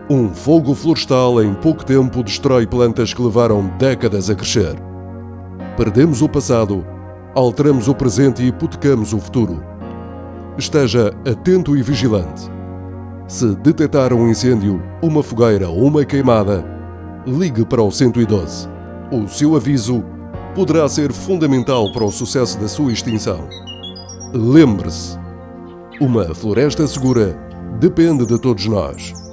Um fogo florestal em pouco tempo destrói plantas que levaram décadas a crescer. Perdemos o passado, alteramos o presente e hipotecamos o futuro. Esteja atento e vigilante. Se detectar um incêndio, uma fogueira ou uma queimada, ligue para o 112. O seu aviso poderá ser fundamental para o sucesso da sua extinção. Lembre-se, uma floresta segura depende de todos nós.